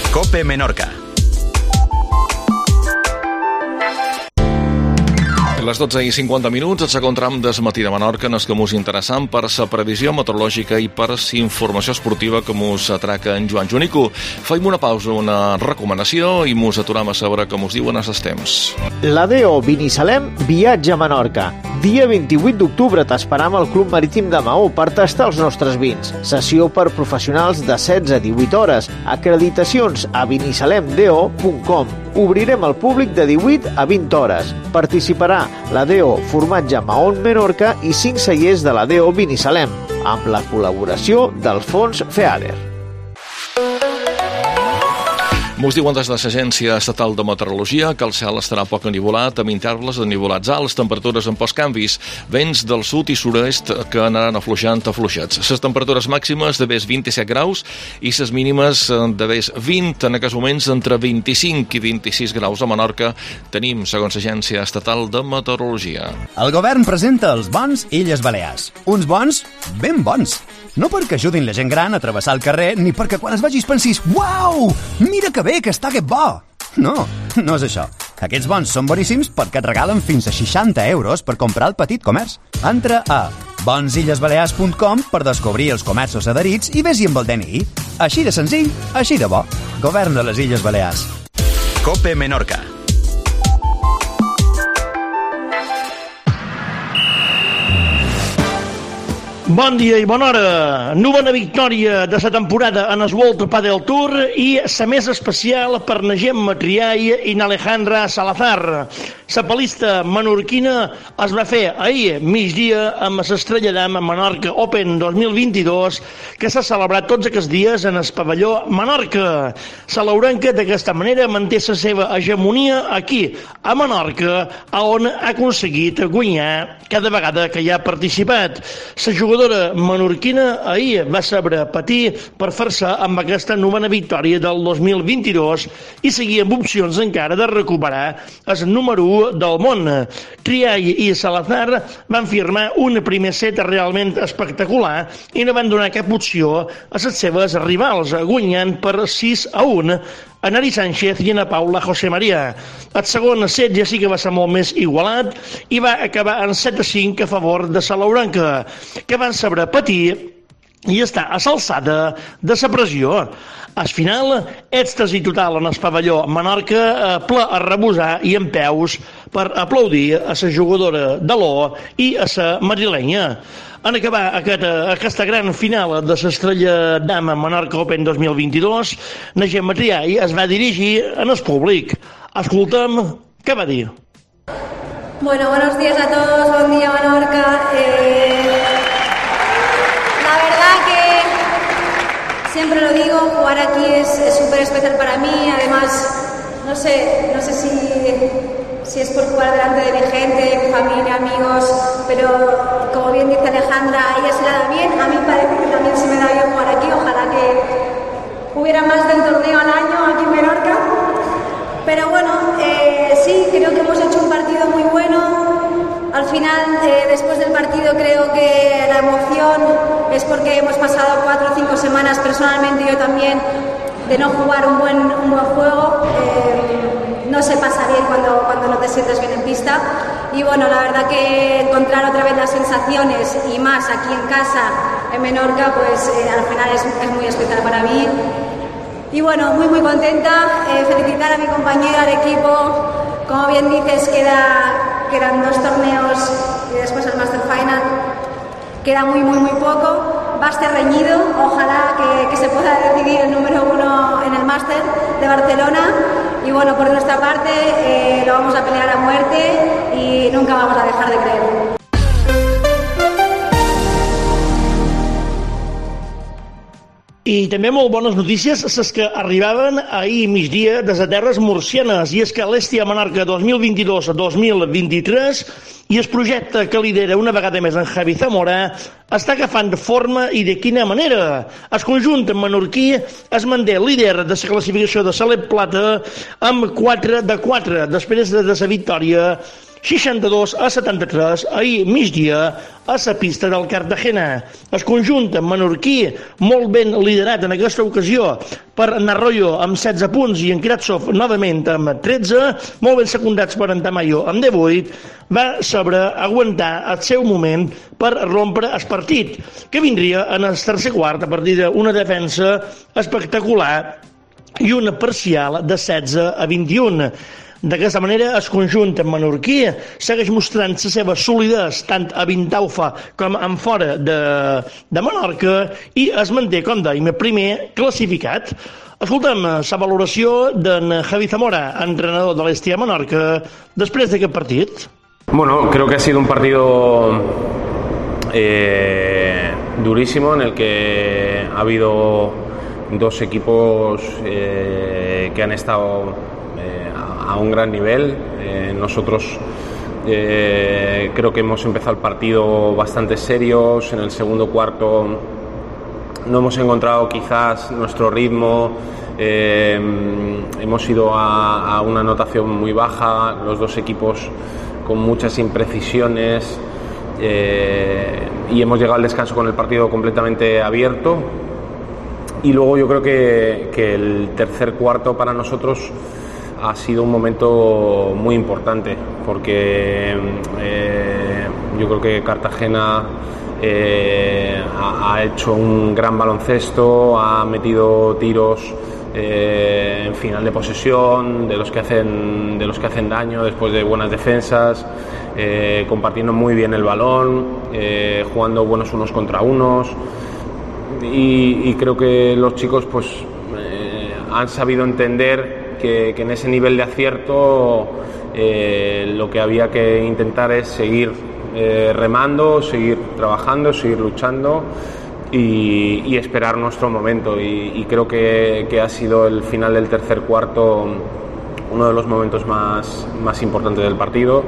COPE Menorca. A les 12:50, el segon tram del matí de Menorca, en el que mos interessant per la previsió meteorològica i per la informació esportiva que mos atraca en Joan Junico. Faim una pausa, una recomanació i mos aturam a saber què mos diuen els temps. La DO Binissalem viatja a Menorca. Dia 28 d'octubre t'esperam al Club Marítim de Maó per tastar els nostres vins. Sessió per professionals de 16 a 18 hores. Acreditacions a binissalemdo.com. Obrirem al públic de 18 a 20 hores. Participarà la DO Formatge Mahón Menorca i 5 cellers de la DO Binissalem, amb la col·laboració del Fons FEADER. Mos diuen des de l'Agència Estatal de Meteorologia que el cel estarà poc ennivolat, amb intervals de nivolats alts, temperatures amb pocs canvis, vents del sud i sud-est que anaran afluixant a fluixets. Les temperatures màximes de vés 27 graus i les mínimes de vés 20, en aquests moments entre 25 i 26 graus a Menorca. Tenim, segons l'Agència Estatal de Meteorologia. El govern presenta els bons Illes Balears. Uns bons ben bons. No perquè ajudin la gent gran a travessar el carrer, ni perquè quan es vegis pensis «Uau! Mira que bé que està aquest bo!» No, no és això. Aquests bons són boníssims perquè et regalen fins a 60 euros per comprar al petit comerç. Entra a bonsillesbalears.com per descobrir els comerços adherits i vés-hi amb el DNI. Així de senzill, així de bo. Govern de les Illes Balears. COPE Menorca. Bon dia i bona hora. Novena victòria de la temporada en el World Padel Tour i la més especial per na Gemma Triay i na Alejandra Salazar. La palista menorquina es va fer ahir migdia amb l'Estrella d'Am Menorca Open 2022 que s'ha celebrat tots aquests dies en el pavelló Menorca. La laurenca d'aquesta manera manté la seva hegemonia aquí, a Menorca, on ha aconseguit guanyar cada vegada que hi ha participat. La jugadora menorquina ahir va saber patir per fer-se amb aquesta novena victòria del 2022 i seguir amb opcions encara de recuperar el número 1 del món. Triay i Salazar van firmar un primer set realment espectacular i no van donar cap opció a les seves rivals, guanyant per 6-1 a Nari Sánchez i a Paula José María. El segon set ja sí que va ser molt més igualat i va acabar en 7-5 a favor de la laurenca, que van saber patir i està a l'alçada de la pressió. Al final, èxtasi total en el pavelló Menorca, ple a rebosar i en peus per aplaudir a la jugadora de l'O i a la madrilenya. En acabar aquesta gran final de l'Estrella d'Am Menorca Open 2022, na Gemma Triay es va dirigir en el públic. Escoltem què va dir. Bueno, buenos días a todos, buen día Menorca. La verdad que siempre lo digo, jugar aquí es súper especial para mí. Además, no sé si es por jugar delante de mi gente, mi familia, amigos, pero como bien dice Alejandra, a ella se le da bien, a mí parece que también se me da bien jugar aquí. Ojalá que hubiera más de un torneo al año aquí en Menorca. Pero bueno, sí, creo que hemos hecho un partido muy bueno. Al final, después del partido, creo que la emoción es porque hemos pasado 4 o 5 semanas, personalmente yo también, de no jugar un buen juego. No se pasa bien cuando no te sientes bien en pista. Y bueno, la verdad que encontrar otra vez las sensaciones y más aquí en casa, en Menorca, pues al final es muy especial para mí. Y bueno, muy muy contenta, felicitar a mi compañera, al equipo. Como bien dices, quedan 2 torneos y después el Master Final. Queda muy poco, va a estar reñido. Ojalá que se pueda decidir el número 1 en el Master de Barcelona. Y bueno, por nuestra parte lo vamos a pelear a muerte y nunca vamos a dejar de creer. I també molt bones notícies, les que arribaven ahir migdia des de terres murcianes, i és que l'Hestia Menorca 2022-2023 i el projecte que lidera una vegada més en Javi Zamora està agafant forma, i de quina manera. El conjunt menorquí es manté líder de la classificació de Salep Plata amb 4 de 4, després de la victòria 62-73 ahir migdia a la pista del Cartagena. El conjunt menorquí, molt ben liderat en aquesta ocasió per Narroyo amb 16 punts i en Kratsov novament amb 13, molt ben secundats per en Tamayo amb 18, va saber aguantar el seu moment per rompre el partit, que vindria en el tercer quart a partir d'una defensa espectacular i un parcial de 16-21. D'aquesta manera, el conjunt menorquí segueix mostrant la seva solidesa tant a Vintaufa com en fora de Menorca i es manté, com dèiem, primer classificat. Escoltem la valoració d'en Javi Zamora, entrenador de l'Hestia Menorca, després d'aquest partit. Bueno, creo que ha sido un partido durísimo en el que ha habido dos equipos que han estado a un gran nivel. Nosotros creo que hemos empezado el partido bastante serios. En el segundo cuarto no hemos encontrado quizás nuestro ritmo. Hemos ido a una anotación muy baja, los dos equipos con muchas imprecisiones, y hemos llegado al descanso con el partido completamente abierto. Y luego yo creo que el tercer cuarto para nosotros ha sido un momento muy importante, porque yo creo que Cartagena ha hecho un gran baloncesto, ha metido tiros en final de posesión, de los que hacen daño después de buenas defensas, compartiendo muy bien el balón, jugando buenos unos contra unos, y creo que los chicos pues han sabido entender que en ese nivel de acierto lo que había que intentar es seguir remando, seguir trabajando, seguir luchando y esperar nuestro momento, y creo que ha sido el final del tercer cuarto uno de los momentos más importantes del partido.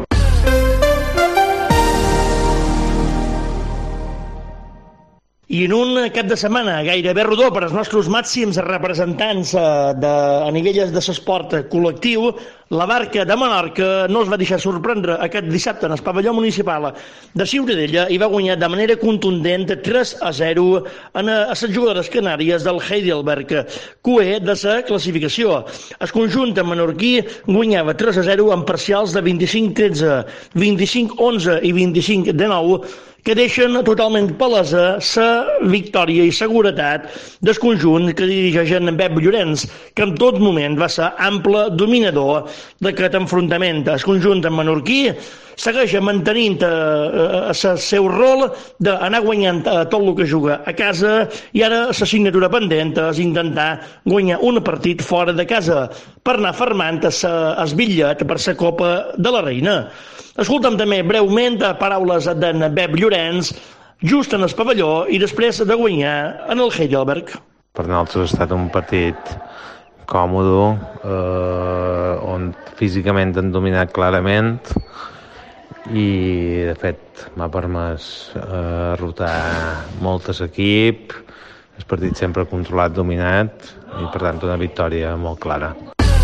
I en un cap de setmana gairebé rodó per als nostres màxims representants a nivell de l'esport col·lectiu, la Barca de Menorca no es va deixar sorprendre aquest dissabte en el pavelló municipal de Ciutadella i va guanyar de manera contundent 3-0 a les jugadores canàries del Heidelberg, QE de la classificació. El conjunt menorquí guanyava 3-0 amb parcials de 25-13, 25-11 i 25-19, que deixen totalment palesa la victòria i seguretat del conjunt que dirigeix en Pep Llorenç, que en tot moment va ser ample dominador d'aquest enfrontament. El conjunt menorquí segueix mantenint el seu rol d'anar guanyant tot el que juga a casa, i ara la signatura pendent és intentar guanyar un partit fora de casa per anar fermant el bitllet per la Copa de la Reina. Escolta'm també breument paraules d'en Pep Llorenç just en el pavelló i després de guanyar en el Heidelberg. Per nosaltres ha estat un partit còmode, on físicament han dominat clarament, i de fet m'ha permès rotar moltes equip, el partit sempre controlat, dominat, i per tant una victòria molt clara.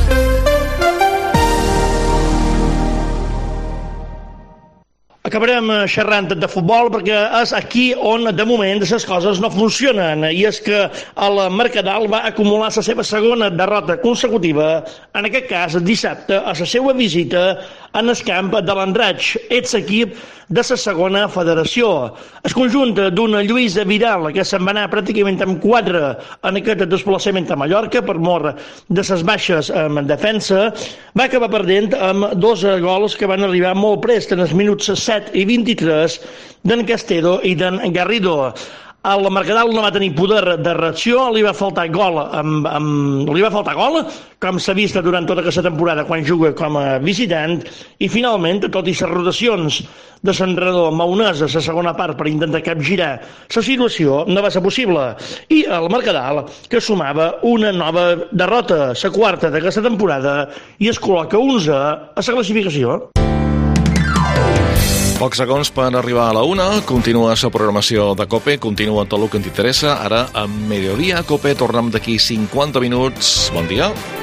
Acabarem xerrant de futbol perquè és aquí on de moment les coses no funcionen, i és que el Mercadal va acumular la seva segona derrota consecutiva, en aquest cas dissabte a la seva visita en el camp de l'Andratx, equip de la segona federació. El conjunt d'una Lluïsa Vidal, que se'n va anar pràcticament amb 4 en aquest desplaçament a Mallorca per mor de les baixes en defensa, va acabar perdent amb 2 gols que van arribar molt prest en els minuts 7 i 23 d'en Castedo i d'en Garrido. El Mercadal no va tenir poder de reacció, li va faltar gol, com s'ha vist durant tota aquesta temporada quan juga com a visitant, i finalment, tot i les rotacions de l'entrenador maonès a la segona part per intentar capgirar la situació, no va ser possible. I el Mercadal, que sumava una nova derrota, la quarta d'aquesta temporada, i es col·loca 11 a la classificació. Pocs segons per arribar a la 1. Continua la programació de COPE, continua tot el que ens interessa. Ara, a mediodía, COPE, tornem d'aquí 50 minuts. Bon dia.